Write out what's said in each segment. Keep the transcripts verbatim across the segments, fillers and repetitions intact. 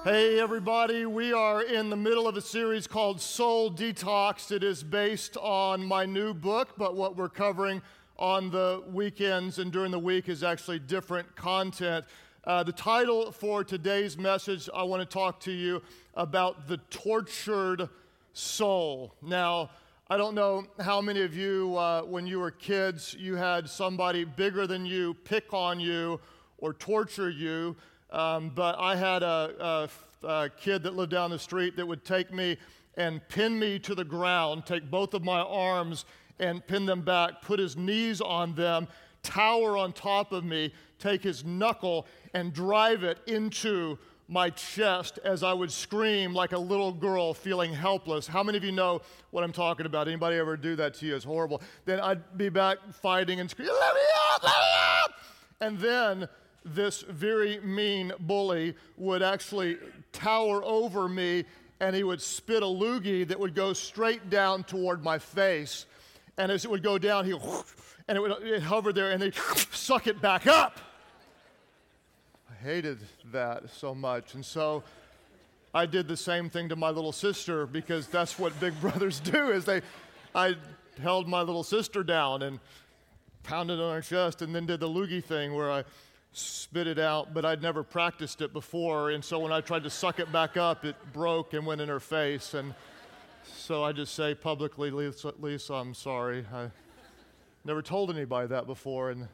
Hey everybody, we are in the middle of a series called Soul Detox. It is based on my new book, but what we're covering on the weekends and during the week is actually different content. Uh, the title for today's message, I want to talk to you about the tortured soul. Now, I don't know how many of you, uh, when you were kids, you had somebody bigger than you pick on you or torture you. Um, but I had a, a, a kid that lived down the street that would take me and pin me to the ground, take both of my arms and pin them back, put his knees on them, tower on top of me, take his knuckle and drive it into my chest as I would scream like a little girl feeling helpless. How many of you know what I'm talking about? Anybody ever do that to you? It's horrible. Then I'd be back fighting and screaming, let me up, let me up! And then this very mean bully would actually tower over me, and he would spit a loogie that would go straight down toward my face. And as it would go down, he would, and it would it hover there, and they'd suck it back up. I hated that so much. And so I did the same thing to my little sister, because that's what big brothers do, is they, I held my little sister down and pounded on her chest, and then did the loogie thing where I spit it out, but I'd never practiced it before, and so when I tried to suck it back up, it broke and went in her face, and so I just say publicly, Lisa, Lisa, I'm sorry. I never told anybody that before, and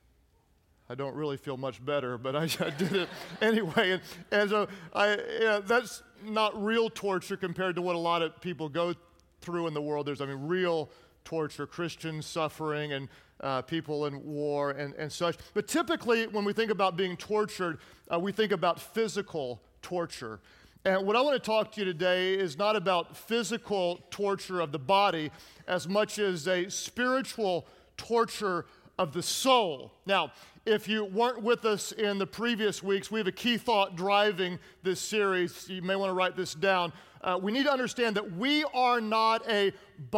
I don't really feel much better, but I, I did it anyway, and, and so I, yeah, that's not real torture compared to what a lot of people go through in the world. There's, I mean, real torture, Christians suffering, and uh, people in war and, and such. But typically, when we think about being tortured, uh, we think about physical torture. And what I want to talk to you today is not about physical torture of the body as much as a spiritual torture of the soul. Now, if you weren't with us in the previous weeks, we have a key thought driving this series. You may want to write this down. Uh, we need to understand that we are not a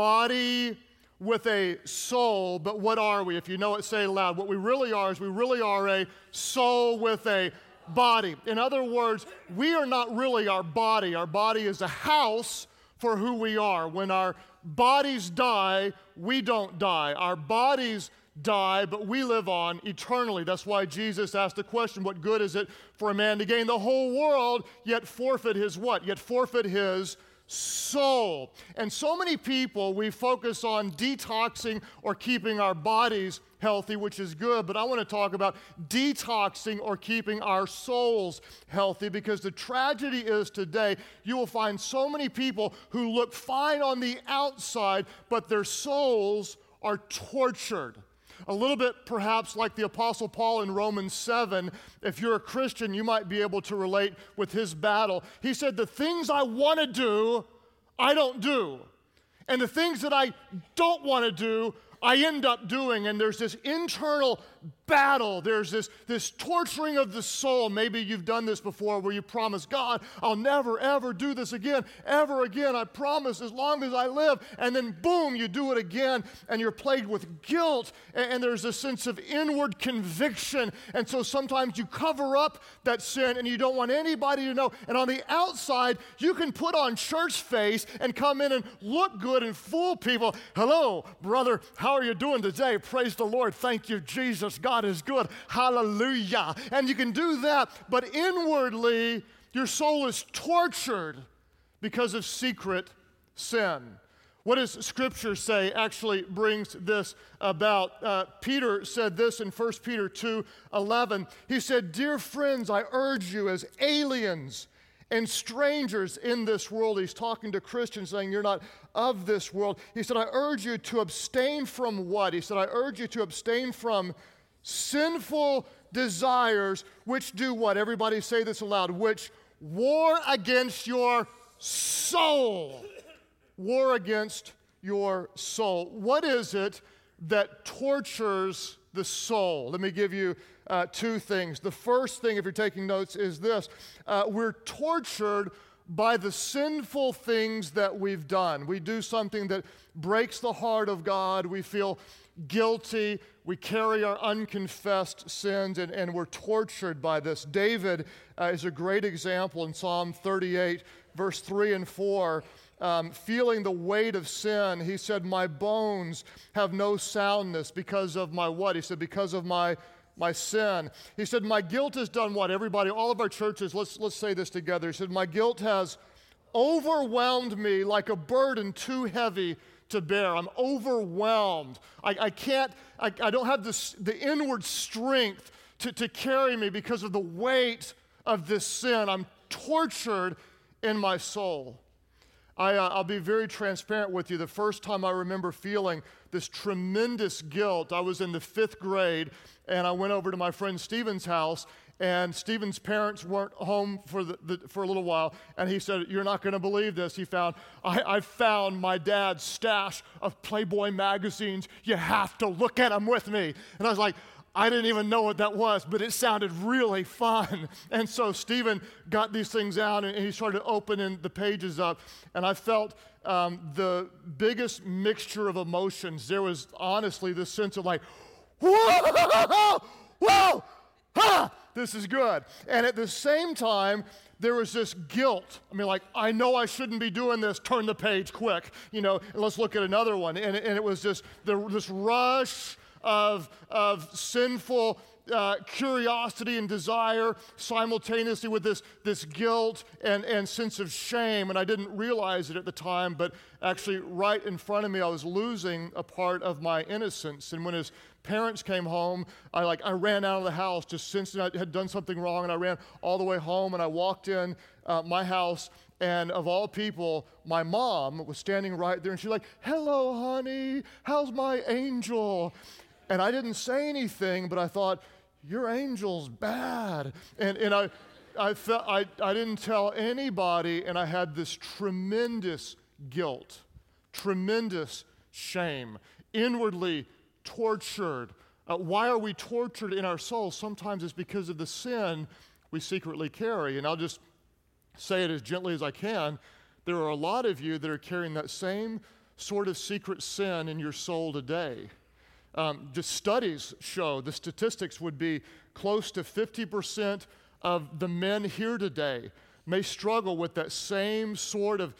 body with a soul, but what are we? If you know it, say it loud. What we really are is we really are a soul with a body. In other words, we are not really our body. Our body is a house for who we are. When our bodies die, we don't die. Our bodies die, but we live on eternally. That's why Jesus asked the question, what good is it for a man to gain the whole world, yet forfeit his what? Yet forfeit his soul. And so many people, we focus on detoxing or keeping our bodies healthy, which is good, but I want to talk about detoxing or keeping our souls healthy, because the tragedy is today, you will find so many people who look fine on the outside, but their souls are tortured. A little bit perhaps like the Apostle Paul in Romans seven. If you're a Christian, you might be able to relate with his battle. He said, the things I want to do, I don't do. And the things that I don't want to do, I end up doing. And there's this internal battle. There's this, this torturing of the soul. Maybe you've done this before where you promise, God, I'll never, ever do this again, ever again. I promise as long as I live. And then boom, you do it again, and you're plagued with guilt. And, and there's a sense of inward conviction. And so sometimes you cover up that sin and you don't want anybody to know. And on the outside, you can put on church face and come in and look good and fool people. Hello, brother, how are you doing today? Praise the Lord. Thank you, Jesus. God is good. Hallelujah. And you can do that, but inwardly, your soul is tortured because of secret sin. What does Scripture say actually brings this about? Uh, Peter said this in First Peter two eleven. He said, dear friends, I urge you as aliens and strangers in this world. He's talking to Christians saying, you're not of this world. He said, I urge you to abstain from what? He said, I urge you to abstain from sinful desires, which do what? Everybody say this aloud. Which war against your soul. War against your soul. What is it that tortures the soul? Let me give you uh, two things. The first thing, if you're taking notes, is this. Uh, we're tortured by the sinful things that we've done. We do something that breaks the heart of God. We feel guilty. We carry our unconfessed sins, and, and we're tortured by this. David uh, is a great example in Psalm thirty-eight, verse three and four. Um, feeling the weight of sin, he said, my bones have no soundness because of my what? He said, because of my my sin. He said, my guilt has done what? Everybody, all of our churches, let's, let's say this together. He said, my guilt has overwhelmed me like a burden too heavy to bear. I'm overwhelmed. I, I can't, I, I don't have this, the inward strength to, to carry me because of the weight of this sin. I'm tortured in my soul. I, uh, I'll be very transparent with you. The first time I remember feeling this tremendous guilt, I was in the fifth grade, and I went over to my friend Stephen's house, and Stephen's parents weren't home for the, the, for a little while, and he said, you're not going to believe this. He found, I, I found my dad's stash of Playboy magazines. You have to look at them with me. And I was like, I didn't even know what that was, but it sounded really fun. And so Stephen got these things out, and he started opening the pages up, and I felt um, the biggest mixture of emotions. There was honestly this sense of like, whoa, whoa, ha, this is good. And at the same time, there was this guilt. I mean, like, I know I shouldn't be doing this. Turn the page quick, you know, and let's look at another one. And, and it was just the, this rush Of, of sinful uh, curiosity and desire simultaneously with this, this guilt and, and sense of shame. And I didn't realize it at the time, but actually right in front of me, I was losing a part of my innocence. And when his parents came home, I like I ran out of the house just sensing I had done something wrong, and I ran all the way home, and I walked in uh, my house, and of all people, my mom was standing right there, and she's like, hello, honey, how's my angel? And I didn't say anything, but I thought, your angel's bad. And and I I felt I, I didn't tell anybody, and I had this tremendous guilt, tremendous shame, inwardly tortured. Uh, why are we tortured in our souls? Sometimes it's because of the sin we secretly carry. And I'll just say it as gently as I can. There are a lot of you that are carrying that same sort of secret sin in your soul today. Um, the studies show, the statistics would be close to fifty percent of the men here today may struggle with that same sort of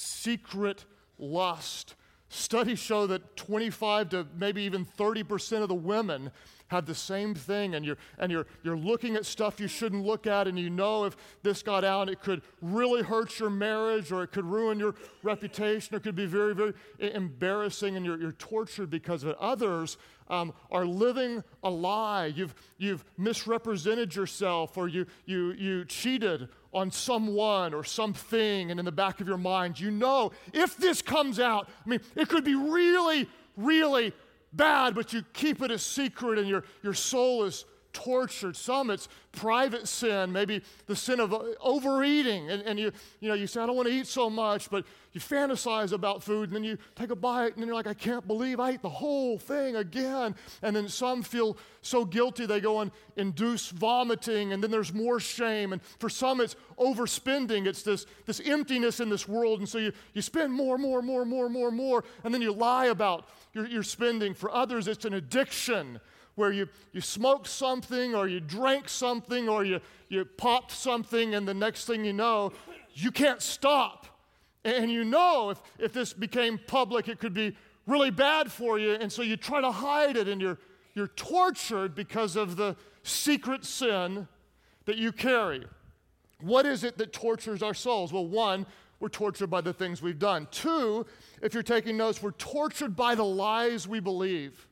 secret lust. Studies show that twenty-five to maybe even thirty percent of the women have the same thing, and you're and you're you're looking at stuff you shouldn't look at, and you know if this got out, it could really hurt your marriage, or it could ruin your reputation, or it could be very, very embarrassing, and you're you're tortured because of it. Others um, are living a lie. You've you've misrepresented yourself, or you you you cheated on someone or something, and in the back of your mind, you know if this comes out, I mean, it could be really, really bad, but you keep it a secret, and your, your soul is tortured. Some it's private sin, maybe the sin of overeating, and, and you you know you say, I don't want to eat so much, but you fantasize about food, and then you take a bite, and then you're like, I can't believe I ate the whole thing again. And then some feel so guilty they go and induce vomiting, and then there's more shame. And for some it's overspending. It's this this emptiness in this world, and so you, you spend more, more, more, more, more, more, and then you lie about your, your spending. For others, it's an addiction, where you, you smoked something, or you drank something, or you, you popped something, and the next thing you know, you can't stop. And you know if, if this became public, it could be really bad for you, and so you try to hide it, and you're, you're tortured because of the secret sin that you carry. What is it that tortures our souls? Well, one, we're tortured by the things we've done. Two, if you're taking notes, we're tortured by the lies we believe.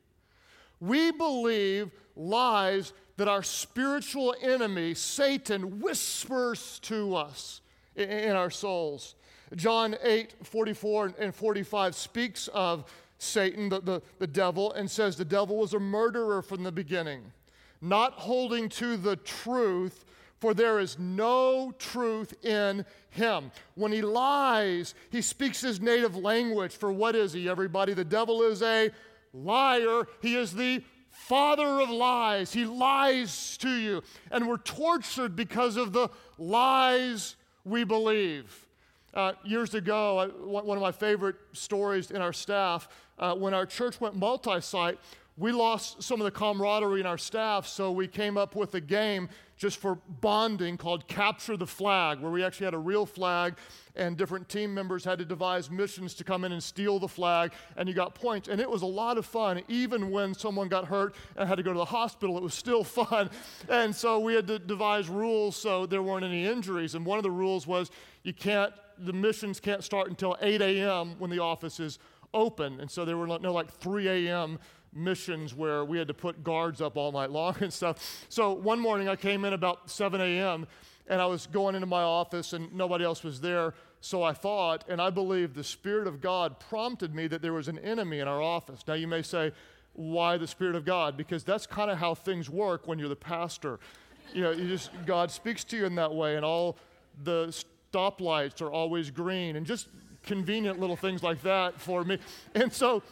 We believe lies that our spiritual enemy, Satan, whispers to us in, in our souls. John eight, forty-four and forty-five speaks of Satan, the, the, the devil, and says the devil was a murderer from the beginning, not holding to the truth, for there is no truth in him. When he lies, he speaks his native language. For what is he, everybody? The devil is a liar. He is the father of lies. He lies to you. And we're tortured because of the lies we believe. Uh, years ago, I, one of my favorite stories in our staff, uh, when our church went multi-site, we lost some of the camaraderie in our staff, so we came up with a game just for bonding called Capture the Flag, where we actually had a real flag, and different team members had to devise missions to come in and steal the flag, and you got points. And it was a lot of fun. Even when someone got hurt and had to go to the hospital, it was still fun. And so we had to devise rules so there weren't any injuries. And one of the rules was you can't, the missions can't start until eight a.m. when the office is open. And so there were no like three a.m. missions where we had to put guards up all night long and stuff. So one morning I came in about seven a.m. and I was going into my office and nobody else was there. So I thought, and I believe the Spirit of God prompted me that there was an enemy in our office. Now you may say, why the Spirit of God? Because that's kind of how things work when you're the pastor. You know, you just, God speaks to you in that way, and all the stoplights are always green and just convenient little things like that for me. And so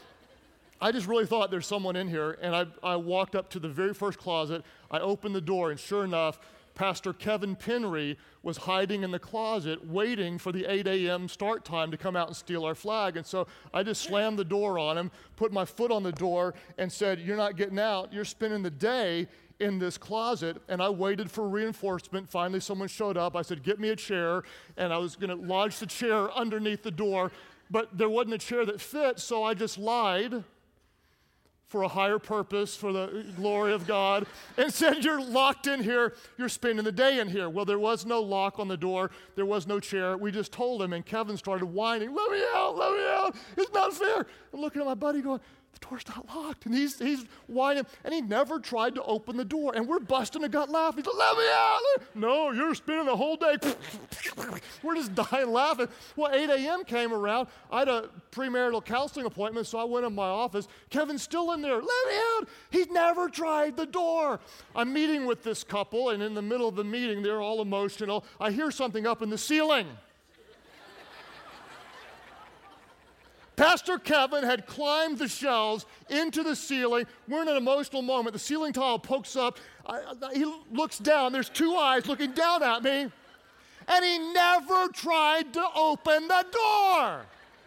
I just really thought there's someone in here, and I, I walked up to the very first closet. I opened the door, and sure enough, Pastor Kevin Penry was hiding in the closet waiting for the eight a.m. start time to come out and steal our flag. And so I just slammed the door on him, put my foot on the door, and said, "You're not getting out. You're spending the day in this closet." And I waited for reinforcement. Finally, someone showed up. I said, "Get me a chair." And I was going to lodge the chair underneath the door, but there wasn't a chair that fit, so I just lied for a higher purpose, for the glory of God, and said, "You're locked in here. You're spending the day in here." Well, there was no lock on the door. There was no chair. We just told him, and Kevin started whining, "Let me out, let me out. It's not fair." I'm looking at my buddy going, "The door's not locked." And he's he's whining, and he never tried to open the door. And we're busting a gut laughing. He's like, "Let me out." "No, you're spending the whole day." We're just dying laughing. Well, eight a.m. came around. I had a premarital counseling appointment, so I went in my office. Kevin's still in there. "Let me out." He's never tried the door. I'm meeting with this couple, and in the middle of the meeting, they're all emotional. I hear something up in the ceiling. Pastor Kevin had climbed the shelves into the ceiling. We're in an emotional moment. The ceiling tile pokes up. I, I, he looks down. There's two eyes looking down at me. And he never tried to open the door.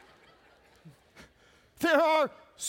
There are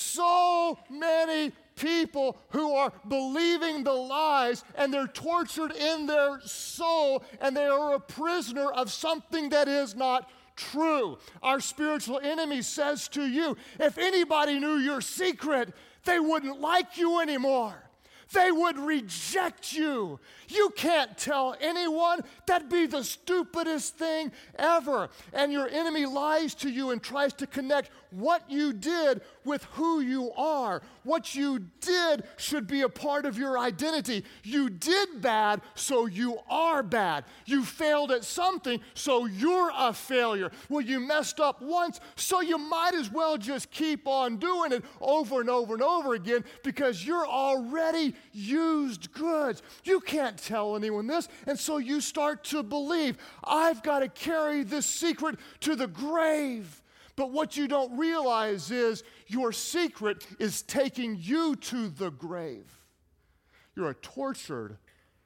so many people who are believing the lies, and they're tortured in their soul, and they are a prisoner of something that is not true. Our spiritual enemy says to you, if anybody knew your secret, they wouldn't like you anymore. They would reject you. You can't tell anyone. That'd be the stupidest thing ever. And your enemy lies to you and tries to connect what you did with who you are. What you did should be a part of your identity. You did bad, so you are bad. You failed at something, so you're a failure. Well, you messed up once, so you might as well just keep on doing it over and over and over again because you're already used goods. You can't tell anyone this, and so you start to believe, I've got to carry this secret to the grave. But what you don't realize is your secret is taking you to the grave. You're a tortured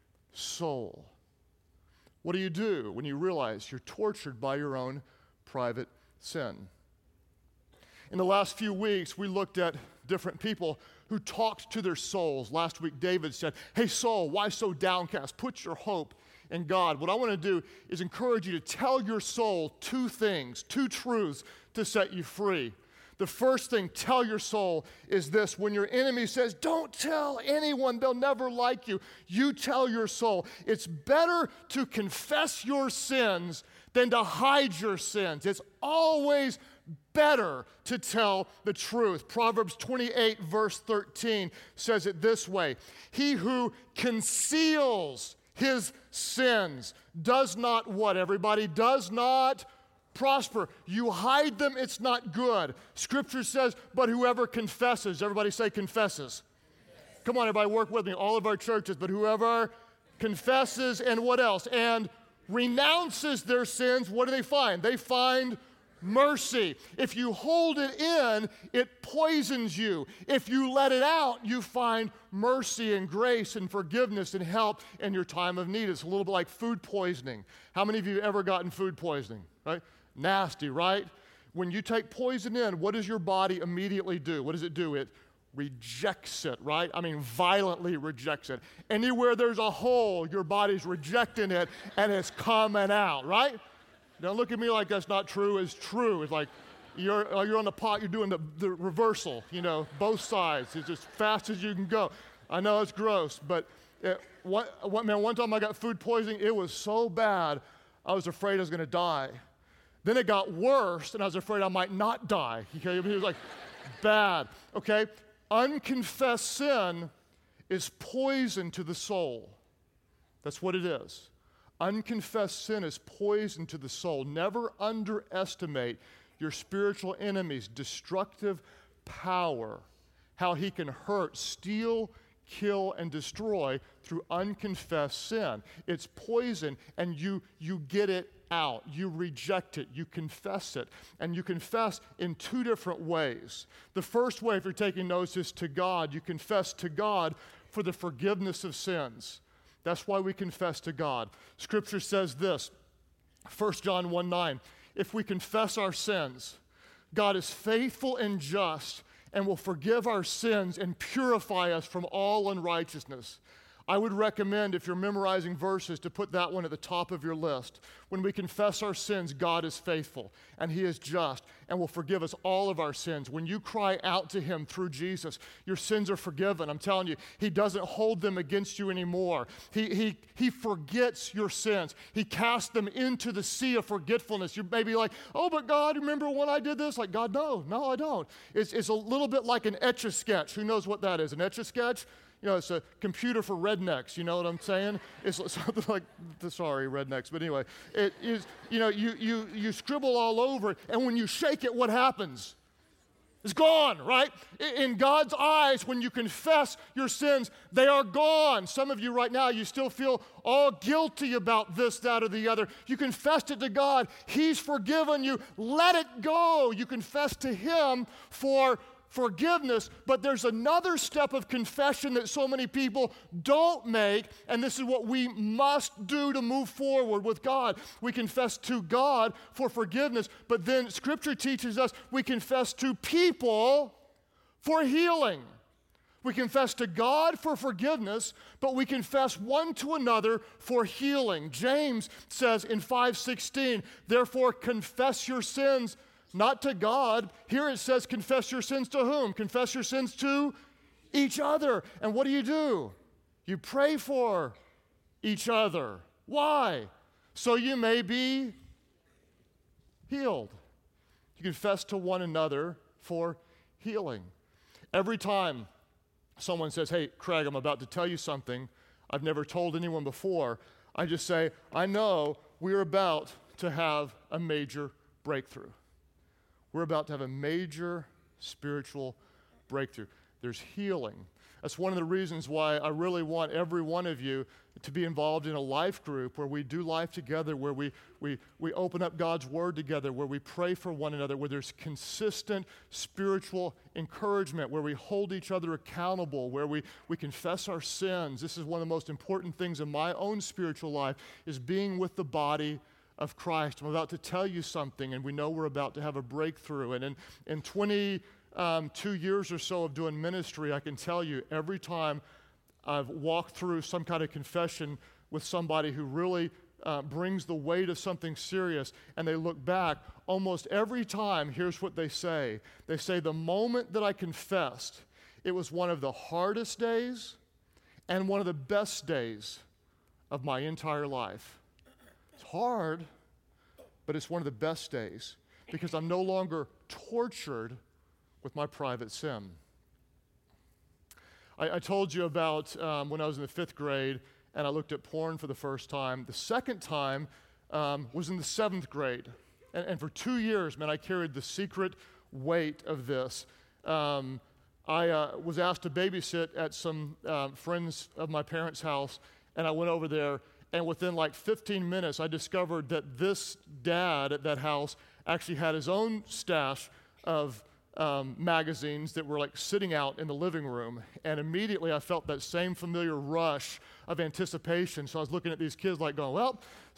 soul. What do you do when you realize you're tortured by your own private sin? In the last few weeks, we looked at different people who talked to their souls. Last week, David said, "Hey, soul, why so downcast? Put your hope in God." What I want to do is encourage you to tell your soul two things, two truths to set you free. The first thing, tell your soul, is this. When your enemy says, "Don't tell anyone, they'll never like you," you tell your soul, it's better to confess your sins than to hide your sins. It's always better to tell the truth. Proverbs twenty-eight, verse thirteen says it this way: "He who conceals his sins does not" what, everybody? "Does not prosper." You hide them, it's not good. Scripture says, "But whoever confesses," everybody say confesses. Yes. Come on, everybody, work with me. All of our churches, "But whoever confesses," and what else? "And renounces their sins," what do they find? They find mercy. If you hold it in, it poisons you. If you let it out, you find mercy and grace and forgiveness and help in your time of need. It's a little bit like food poisoning. How many of you have ever gotten food poisoning, right? Nasty, right? When you take poison in, what does your body immediately do? What does it do? It rejects it, right? I mean, violently rejects it. Anywhere there's a hole, your body's rejecting it, and it's coming out, right? Don't look at me like that's not true. It's true. It's like you're, uh, you're on the pot, you're doing the, the reversal, you know, both sides. It's as fast as you can go. I know it's gross, but it, what, what, man, one time I got food poisoning. It was so bad, I was afraid I was going to die. Then it got worse, and I was afraid I might not die. Okay? It was like bad, okay? Unconfessed sin is poison to the soul. That's what it is. Unconfessed sin is poison to the soul. Never underestimate your spiritual enemy's destructive power, how he can hurt, steal, kill, and destroy through unconfessed sin. It's poison, and you, you get it out. You reject it. You confess it. And you confess in two different ways. The first way, if you're taking notes, is to God. You confess to God for the forgiveness of sins. That's why we confess to God. Scripture says this, First John one nine, if we confess our sins, God is faithful and just and will forgive our sins and purify us from all unrighteousness. I would recommend, if you're memorizing verses, to put that one at the top of your list. When we confess our sins, God is faithful, and He is just, and will forgive us all of our sins. When you cry out to Him through Jesus, your sins are forgiven. I'm telling you, He doesn't hold them against you anymore. He, he, he forgets your sins. He casts them into the sea of forgetfulness. You may be like, oh, but God, remember when I did this? Like, God, no, no, I don't. It's, it's a little bit like an Etch-a-Sketch. Who knows what that is? An Etch-a-Sketch? You know, it's a computer for rednecks, you know what I'm saying? It's something like, sorry, rednecks, but anyway, it is, you know, you, you, you scribble all over it, and when you shake it, what happens? It's gone, right? In God's eyes, when you confess your sins, they are gone. Some of you right now, you still feel all guilty about this, that, or the other. You confessed it to God. He's forgiven you. Let it go. You confess to Him for forgiveness, but there's another step of confession that so many people don't make, and this is what we must do to move forward with God. We confess to God for forgiveness, but then Scripture teaches us we confess to people for healing. We confess to God for forgiveness, but we confess one to another for healing. James says in five sixteen, therefore confess your sins not to God. Here it says, confess your sins to whom? Confess your sins to each other. And what do you do? You pray for each other. Why? So you may be healed. You confess to one another for healing. Every time someone says, hey, Craig, I'm about to tell you something I've never told anyone before, I just say, I know we're about to have a major breakthrough. We're about to have a major spiritual breakthrough. There's healing. That's one of the reasons why I really want every one of you to be involved in a life group where we do life together, where we, we, we open up God's Word together, where we pray for one another, where there's consistent spiritual encouragement, where we hold each other accountable, where we, we confess our sins. This is one of the most important things in my own spiritual life, is being with the body of Christ. I'm about to tell you something, and we know we're about to have a breakthrough. And in, in twenty-two years or so of doing ministry, I can tell you every time I've walked through some kind of confession with somebody who really uh, brings the weight of something serious, and they look back, almost every time, here's what they say. They say, the moment that I confessed, it was one of the hardest days and one of the best days of my entire life. Hard, but it's one of the best days because I'm no longer tortured with my private sin. I, I told you about um, when I was in the fifth grade and I looked at porn for the first time. The second time um, was in the seventh grade. And, and for two years, man, I carried the secret weight of this. Um, I uh, was asked to babysit at some uh, friends of my parents' house, and I went over there. And within like fifteen minutes, I discovered that this dad at that house actually had his own stash of um, magazines that were like sitting out in the living room. And immediately I felt that same familiar rush of anticipation. So I was looking at these kids like going, well,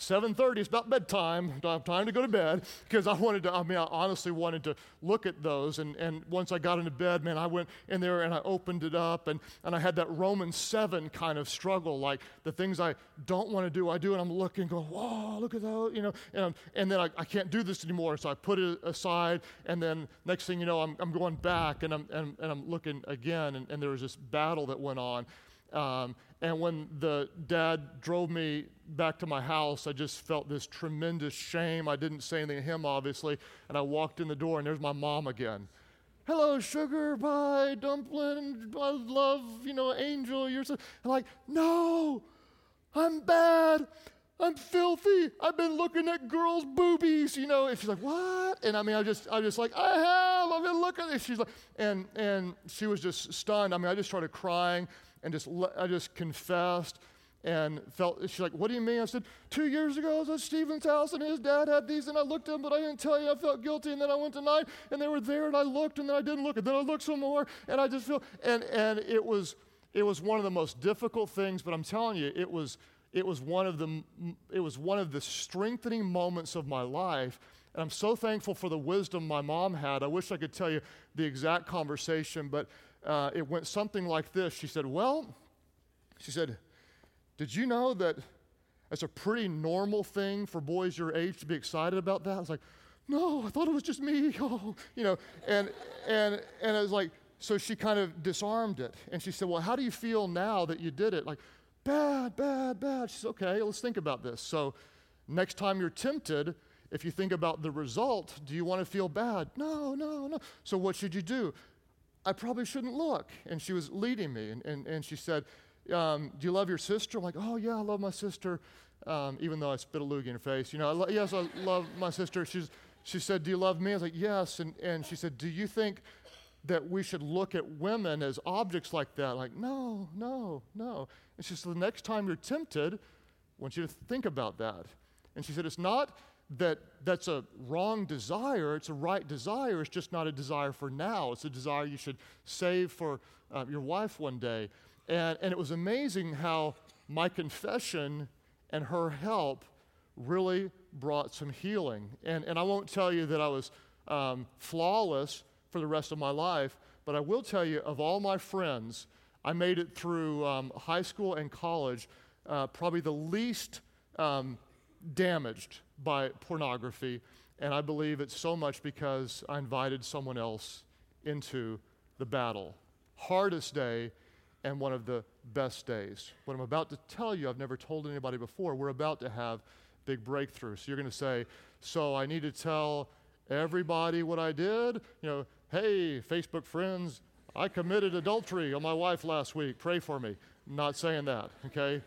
seven thirty, it's about bedtime, time to go to bed, because I wanted to, I mean, I honestly wanted to look at those, and, and once I got into bed, man, I went in there and I opened it up, and, and I had that Romans seven kind of struggle, like the things I don't want to do, I do, and I'm looking, going, whoa, look at that, you know, and, and then I, I can't do this anymore, so I put it aside, and then next thing you know, I'm, I'm going back, and I'm, and, and I'm looking again, and, and there was this battle that went on. Um, and when the dad drove me back to my house, I just felt this tremendous shame. I didn't say anything to him, obviously, and I walked in the door, and there's my mom again. Hello, sugar, bye, dumpling, I love, you know, angel, you're so, I'm like, no, I'm bad, I'm filthy, I've been looking at girls' boobies, you know, and she's like, what? And I mean, I just, I just like, I have, I've been looking, and she's like, and, and she was just stunned. I mean, I just started crying, and just I just confessed and felt, she's like, what do you mean? I said, two years ago I was at Stephen's house and his dad had these and I looked at them, but I didn't tell you. I felt guilty, and then I went tonight and they were there and I looked and then I didn't look and then I looked some more and I just feel, and, and it was, it was one of the most difficult things, but I'm telling you, it was, it was one of the, it was one of the strengthening moments of my life. And I'm so thankful for the wisdom my mom had. I wish I could tell you the exact conversation, but Uh, it went something like this. She said, well, she said, did you know that it's a pretty normal thing for boys your age to be excited about that? I was like, no, I thought it was just me. Oh, you know, and, and, and I was like, so she kind of disarmed it. And she said, well, how do you feel now that you did it? Like, bad, bad, bad. She said, okay, let's think about this. So next time you're tempted, if you think about the result, do you want to feel bad? No, no, no. So what should you do? I probably shouldn't look. And she was leading me, and, and, and she said, um, do you love your sister? I'm like, oh, yeah, I love my sister, um, even though I spit a loogie in her face. You know, I lo- yes, I love my sister. She's, she said, do you love me? I was like, yes. And, and she said, do you think that we should look at women as objects like that? Like, no, no, no. And she said, the next time you're tempted, I want you to think about that. And she said, it's not that that's a wrong desire, it's a right desire, it's just not a desire for now. It's a desire you should save for uh, your wife one day. And, and it was amazing how my confession and her help really brought some healing. And, and I won't tell you that I was um, flawless for the rest of my life, but I will tell you, of all my friends, I made it through um, high school and college uh, probably the least um, damaged by pornography, and I believe it's so much because I invited someone else into the battle. Hardest day and one of the best days. What I'm about to tell you, I've never told anybody before. We're about to have big breakthrough. So you're going to say, so I need to tell everybody what I did? You know, hey, Facebook friends, I committed adultery on my wife last week. Pray for me. Not saying that, okay?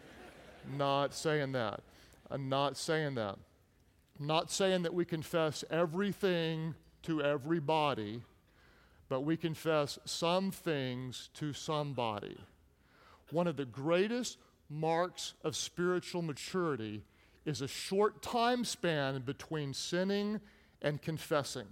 Not saying that. I'm not saying that. I'm not saying that we confess everything to everybody, but we confess some things to somebody. One of the greatest marks of spiritual maturity is a short time span between sinning and confessing.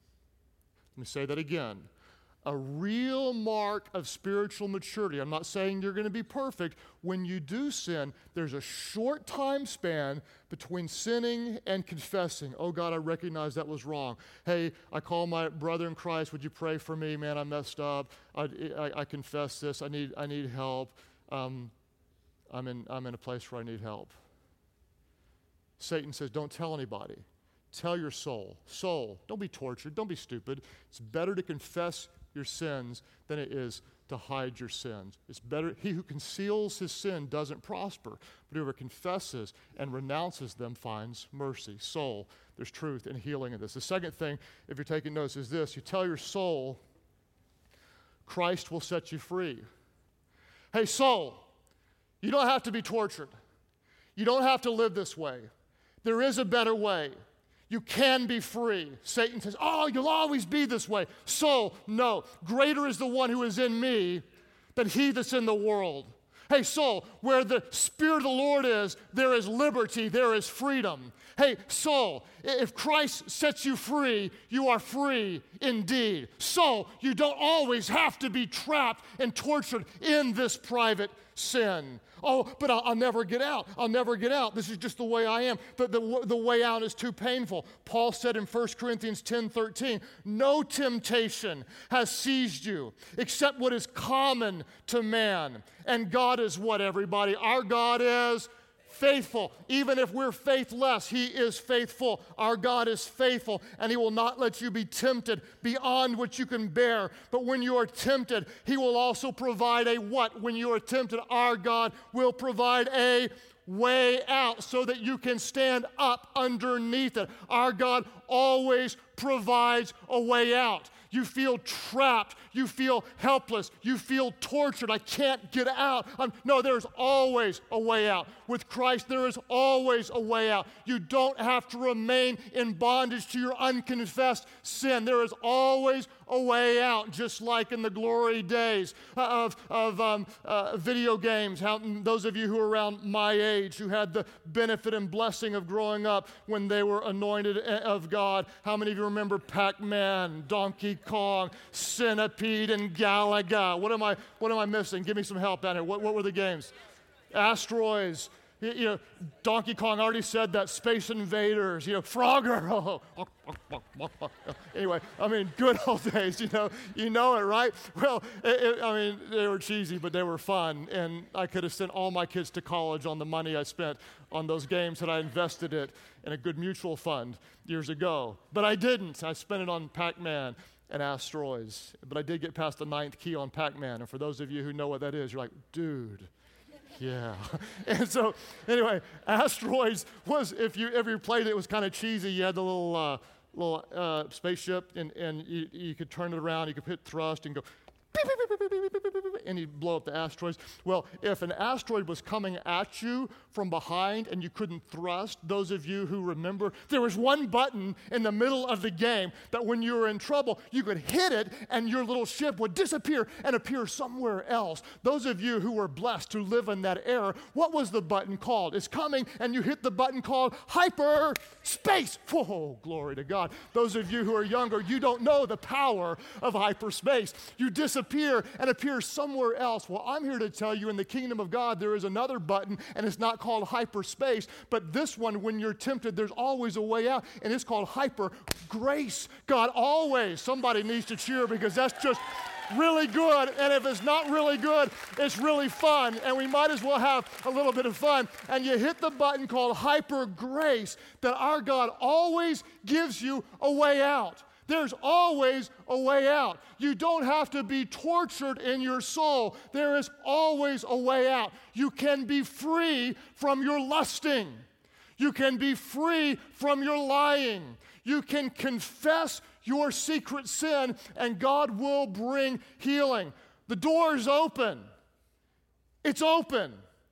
Let me say that again. A real mark of spiritual maturity, I'm not saying you're going to be perfect. When you do sin, there's a short time span between sinning and confessing. Oh God, I recognize that was wrong. Hey, I call my brother in Christ, would you pray for me? Man, I messed up. I, I, I confess this. I need, I need help. Um, I'm in, I'm in a place where I need help. Satan says, don't tell anybody. Tell your soul. Soul, don't be tortured. Don't be stupid. It's better to confess your sins than it is to hide your sins. It's better, he who conceals his sin doesn't prosper, but whoever confesses and renounces them finds mercy. Soul, there's truth and healing in this. The second thing, if you're taking notes, is this. You tell your soul, Christ will set you free. Hey, soul, you don't have to be tortured. You don't have to live this way. There is a better way. You can be free. Satan says, oh, you'll always be this way. Soul, no. Greater is the one who is in me than he that's in the world. Hey, soul, where the Spirit of the Lord is, there is liberty, there is freedom. Hey, soul, if Christ sets you free, you are free indeed. Soul, you don't always have to be trapped and tortured in this private sin. Oh, but I'll, I'll never get out. I'll never get out. This is just the way I am. The, the, the way out is too painful. Paul said in First Corinthians ten thirteen, no temptation has seized you except what is common to man. And God is what, everybody? Our God is faithful. Even if we're faithless, He is faithful. Our God is faithful, and He will not let you be tempted beyond what you can bear. But when you are tempted, He will also provide a what? When you are tempted, our God will provide a way out so that you can stand up underneath it. Our God always provides a way out. You feel trapped. You feel helpless. You feel tortured. I can't get out. Um, no, there's always a way out. With Christ, there is always a way out. You don't have to remain in bondage to your unconfessed sin. There is always a way out, just like in the glory days of, of um, uh, video games. How, those of you who are around my age, who had the benefit and blessing of growing up when they were anointed of God, how many of you remember Pac-Man, Donkey Kong, Centipede, and Galaga? What am I, what am I missing? Give me some help out here. What, what were the games? Asteroids. You know, Donkey Kong already said that. Space Invaders, you know, Frogger. Anyway, I mean, good old days, you know. You know it, right? Well, it, it, I mean, they were cheesy, but they were fun. And I could have sent all my kids to college on the money I spent on those games that I invested it in a good mutual fund years ago. But I didn't. I spent it on Pac-Man and Asteroids. But I did get past the ninth key on Pac-Man. And for those of you who know what that is, you're like, dude. Yeah. And so, anyway, Asteroids was, if you ever played it, it was kind of cheesy. You had the little uh, little uh, spaceship, and, and you, you could turn it around. You could hit thrust and go, beep, beep, beep, beep, beep, beep, beep, beep, and you'd blow up the asteroids. Well, if an asteroid was coming at you from behind and you couldn't thrust, those of you who remember, there was one button in the middle of the game that when you were in trouble, you could hit it and your little ship would disappear and appear somewhere else. Those of you who were blessed to live in that era, what was the button called? It's coming, and you hit the button called hyperspace. Whoa, glory to God. Those of you who are younger, you don't know the power of hyperspace. You disappear and appear somewhere else. Well, I'm here to tell you in the kingdom of God, there is another button, and it's not called hyperspace, but this one, when you're tempted, there's always a way out, and it's called hyper grace. God always, somebody needs to cheer because that's just really good, and if it's not really good, it's really fun, and we might as well have a little bit of fun. And you hit the button called hyper grace, that our God always gives you a way out. There's always a way out. You don't have to be tortured in your soul. There is always a way out. You can be free from your lusting. You can be free from your lying. You can confess your secret sin, and God will bring healing. The door is open. It's open.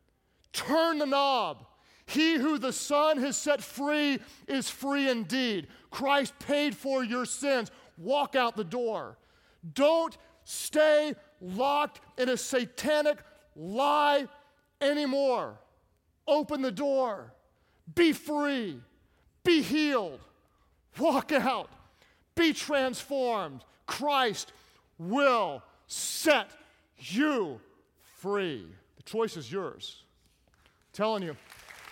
Turn the knob. He who the Son has set free is free indeed. Christ paid for your sins. Walk out the door. Don't stay locked in a satanic lie anymore. Open the door. Be free. Be healed. Walk out. Be transformed. Christ will set you free. The choice is yours. I'm telling you.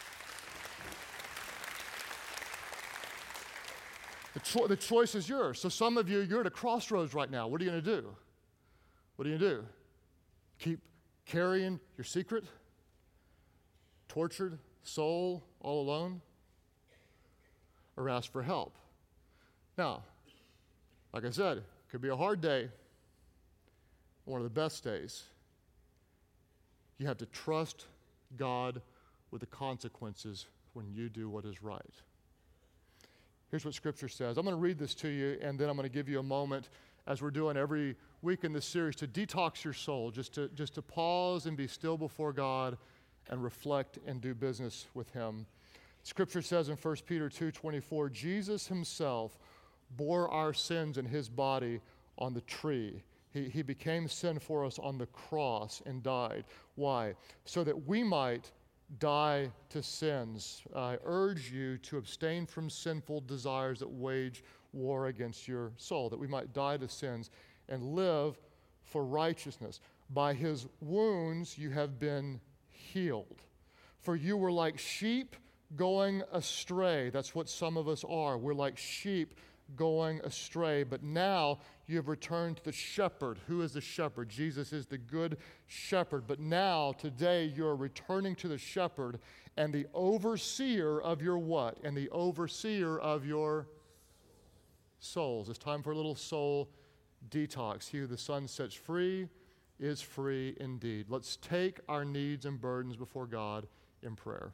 The, cho- the choice is yours. So some of you, you're at a crossroads right now. What are you going to do? What are you going to do? Keep carrying your secret? Tortured soul all alone? Or ask for help? Now, like I said, it could be a hard day, one of the best days. You have to trust God with the consequences when you do what is right. Here's what Scripture says. I'm going to read this to you, and then I'm going to give you a moment, as we're doing every week in this series, to detox your soul, just to, just to pause and be still before God and reflect and do business with Him. Scripture says in First Peter two twenty-four, Jesus Himself bore our sins in His body on the tree, He, he became sin for us on the cross and died. Why? So that we might die to sins. I urge you to abstain from sinful desires that wage war against your soul, that we might die to sins and live for righteousness. By his wounds you have been healed. For you were like sheep going astray. That's what some of us are. We're like sheep going astray. But now you have returned to the shepherd. Who is the shepherd? Jesus is the good shepherd. But now, today, you are returning to the shepherd and the overseer of your what? And the overseer of your souls. It's time for a little soul detox. He who the Son sets free is free indeed. Let's take our needs and burdens before God in prayer.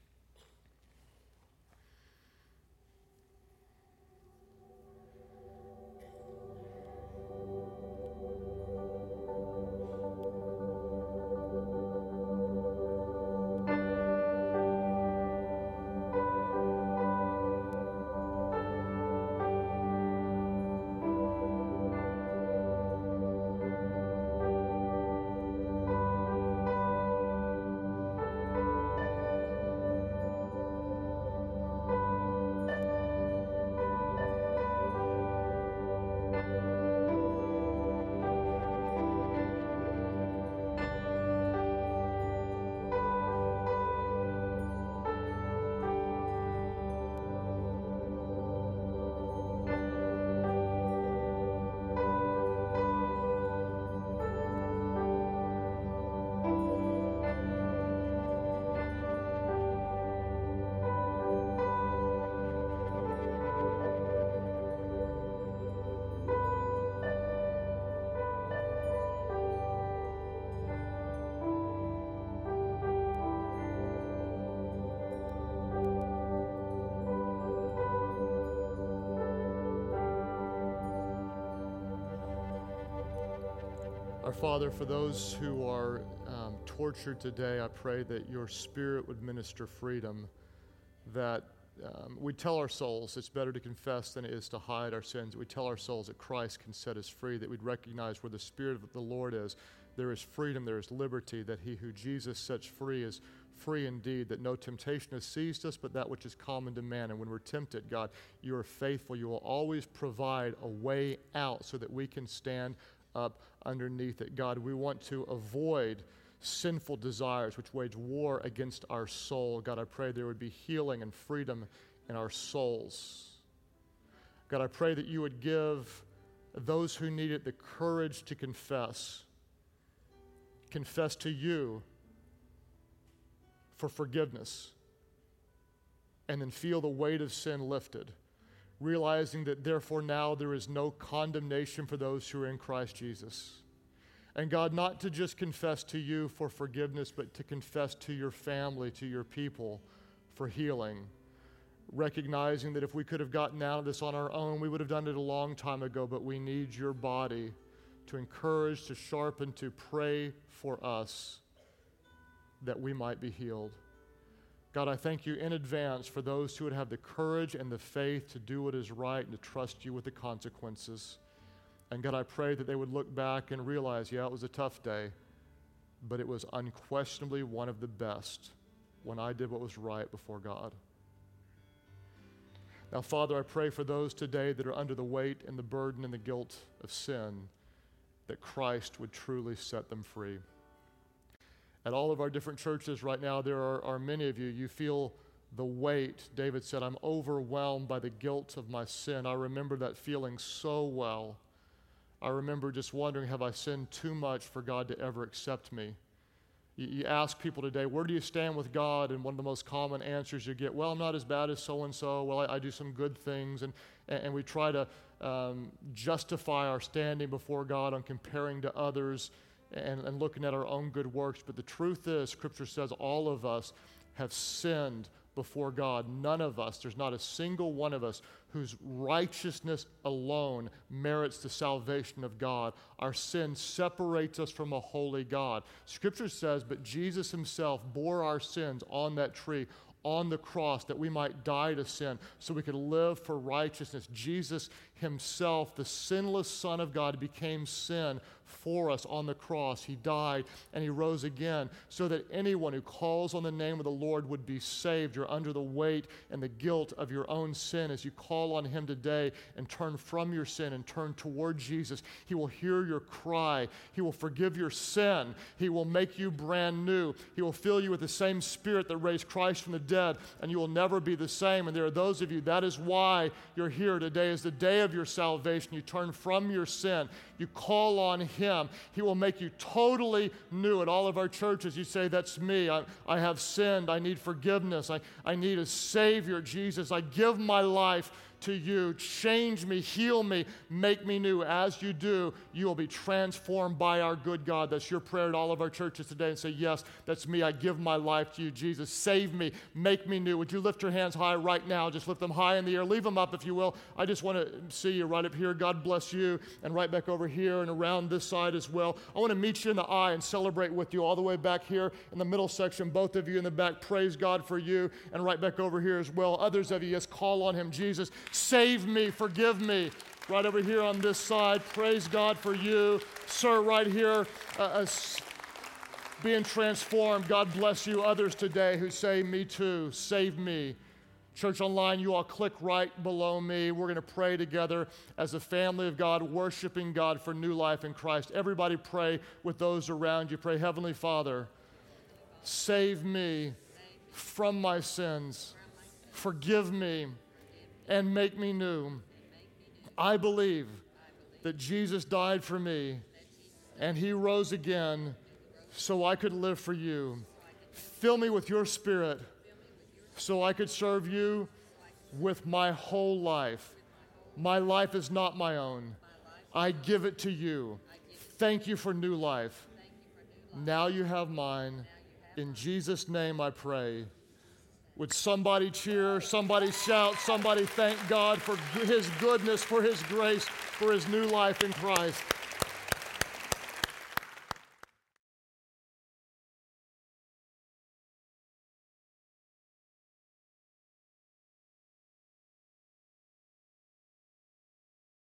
Our Father, for those who are um, tortured today, I pray that your Spirit would minister freedom, that um, we tell our souls it's better to confess than it is to hide our sins. We tell our souls that Christ can set us free, that we'd recognize where the Spirit of the Lord is, there is freedom, there is liberty, that he who Jesus sets free is free indeed, that no temptation has seized us but that which is common to man. And when we're tempted, God, you are faithful. You will always provide a way out so that we can stand up underneath it. God, we want to avoid sinful desires which wage war against our soul. God, I pray there would be healing and freedom in our souls. God, I pray that you would give those who need it the courage to confess. Confess to you for forgiveness, and then feel the weight of sin lifted, realizing that therefore now there is no condemnation for those who are in Christ Jesus. And God, not to just confess to you for forgiveness, but to confess to your family, to your people for healing, recognizing that if we could have gotten out of this on our own, we would have done it a long time ago, but we need your body to encourage, to sharpen, to pray for us that we might be healed. God, I thank you in advance for those who would have the courage and the faith to do what is right and to trust you with the consequences. And God, I pray that they would look back and realize, yeah, it was a tough day, but it was unquestionably one of the best when I did what was right before God. Now, Father, I pray for those today that are under the weight and the burden and the guilt of sin, that Christ would truly set them free. At all of our different churches right now, there are, are many of you, you feel the weight. David said, I'm overwhelmed by the guilt of my sin. I remember that feeling so well. I remember just wondering, have I sinned too much for God to ever accept me? You, you ask people today, where do you stand with God? And one of the most common answers you get, well, I'm not as bad as so-and-so. Well, I, I do some good things. And, and, and we try to um, justify our standing before God on comparing to others and, and looking at our own good works. But the truth is, Scripture says all of us have sinned before God. None of us, there's not a single one of us whose righteousness alone merits the salvation of God. Our sin separates us from a holy God. Scripture says, but Jesus himself bore our sins on that tree, on the cross, that we might die to sin so we could live for righteousness. Jesus himself, the sinless Son of God, became sin for us on the cross. He died and he rose again so that anyone who calls on the name of the Lord would be saved. You're under the weight and the guilt of your own sin. As you call on him today and turn from your sin and turn toward Jesus, he will hear your cry. He will forgive your sin. He will make you brand new. He will fill you with the same Spirit that raised Christ from the dead, and you will never be the same. And there are those of you, that is why you're here today, is the day of your salvation. You turn from your sin. You call on him. He will make you totally new. At all of our churches, you say, that's me. I, I have sinned. I need forgiveness. I, I need a Savior, Jesus. I give my life to you. Change me, heal me, make me new. As you do, you will be transformed by our good God. That's your prayer at all of our churches today, and say, yes, that's me. I give my life to you, Jesus. Save me, make me new. Would you lift your hands high right now? Just lift them high in the air. Leave them up if you will. I just want to see you right up here. God bless you. And right back over here and around this side as well. I want to meet you in the eye and celebrate with you all the way back here in the middle section. Both of you in the back, praise God for you. And right back over here as well. Others of you, yes, call on him. Jesus, save me, forgive me. Right over here on this side, praise God for you. Sir, right here, uh, uh, being transformed. God bless you. Others today who say, me too, save me. Church Online, you all click right below me. We're going to pray together as a family of God, worshiping God for new life in Christ. Everybody pray with those around you. Pray, Heavenly Father, save me from my sins. Forgive me and make me new. I believe that Jesus died for me and he rose again so I could live for you. Fill me with your Spirit so I could serve you with my whole life. My life is not my own. I give it to you. Thank you for new life. Now you have mine. In Jesus' name I pray. Would somebody cheer, somebody shout, somebody thank God for his goodness, for his grace, for his new life in Christ.